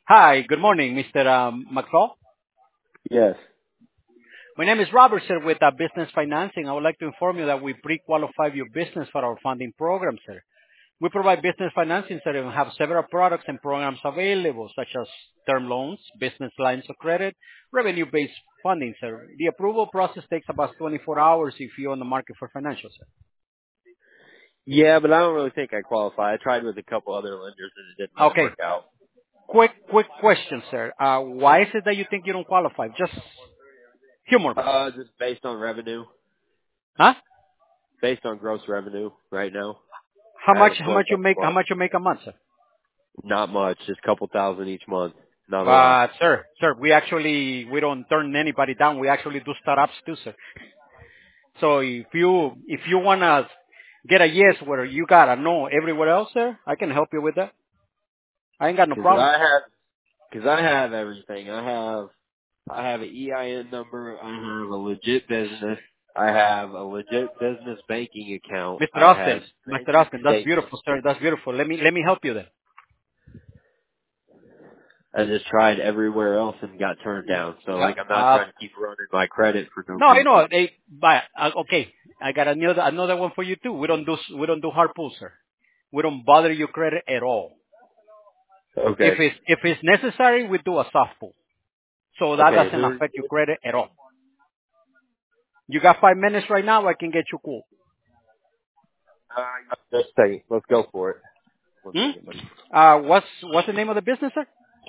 Hi, good morning, Mr. McFall. Yes. My name is Robert, sir, with Business Financing. I would like to inform you that we pre-qualify your business for our funding program, sir. We provide business financing, sir, and have several products and programs available, such as term loans, business lines of credit, revenue-based funding, sir. The approval process takes about 24 hours if you're on the market for financial, sir. Yeah, but I don't really think I qualify. I tried with a couple other lenders and it didn't really Okay, work out. quick question, sir. Why is it that you think you don't qualify? Just humor me. Just based on revenue, Huh? based on gross revenue right now. How I much, haven't how much closed you up make, a how month. much you make a month, sir? Not much, just a couple thousand each month. Not a lot. Sir, we don't turn anybody down. We actually do startups too, sir. So if you wanna get a yes where you got a no everywhere else, sir, I can help you with that. I ain't got no Cause problem. I have everything. I have an EIN number. I have a legit business. I have a legit business banking account. Mr. I have Mr. banking Austin, that's statements. beautiful, sir. That's beautiful. Let me help you then. I just tried everywhere else and got turned down. So Uh, like I'm not uh, trying to keep running my credit for no no, I reason. know. Okay, I got another one for you too. We don't do hard pulls, sir. We don't bother your credit at all. Okay. If it's necessary, we do a soft pull. So that Okay. doesn't affect your credit at all. You got 5 minutes right now, I can get you cool. Just a second. Let's go for it. One Hmm? second, buddy. What's the name of the business, sir?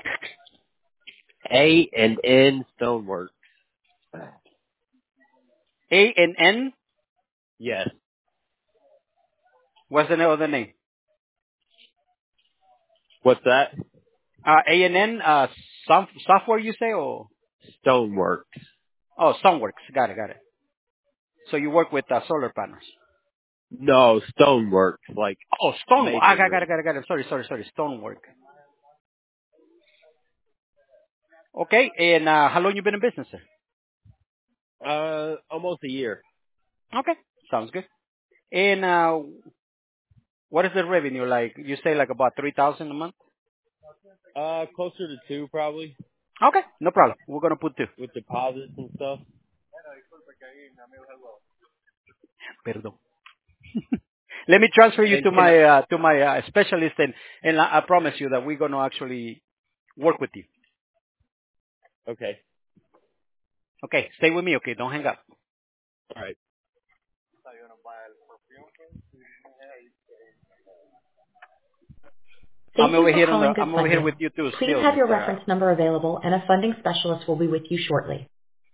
A and N Stonework. A&N. Yes. What's the name of the name? What's that? A&N, software you say, or? Stonework. Oh, Sunworks. Got it. So you work with solar panels. No, Stonework. Like Oh, Stonework. masonry. Got it. Sorry. Stonework. Okay, and how long you been in business, sir? Almost a year. Okay, sounds good. And what is the revenue like? You say like about 3,000 a month? Closer to 2 probably Okay, no problem. We're gonna put 2. with deposits and stuff. Perdón. Let me transfer you And to can I? my specialist, and I promise you that we're gonna actually work with you. Okay. Okay, stay with me. Okay, don't hang up. All right. I'm Thank you over for here calling Good I'm over here with Funding. you too, Please still, have your Mr. reference number available and a funding specialist will be with you shortly.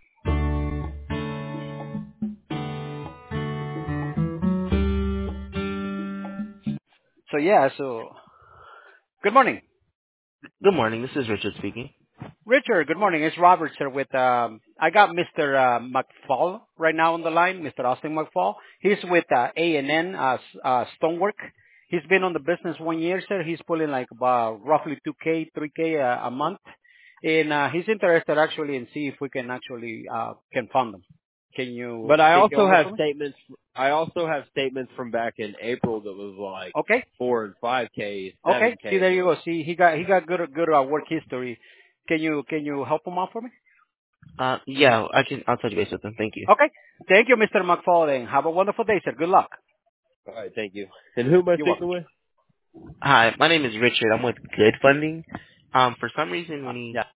So yeah, so good morning, Good morning. This is Richard speaking. Richard. Good morning. It's Robert sir. With I got Mr. McFall right now on the line, Mr. Austin McFall. He's with A&N Stonework. He's been on the business 1 year, sir. He's pulling like about roughly 2K, 3K a month, and he's interested actually in see if we can actually can fund them. Can you But I take it also over have for me? statements. I also have statements from back in April that was like Okay. 4 and 5K, Okay. See, there 7K. you go. See, he got good work history. Can you help him out for me? Yeah, I'll touch base with them. Thank you. Okay. Thank you, Mr. McFall, and have a wonderful day, sir. Good luck. All right, thank you. And who am I You're welcome. speaking with? Hi, my name is Richard. I'm with Good Funding. For some reason, when he Yeah.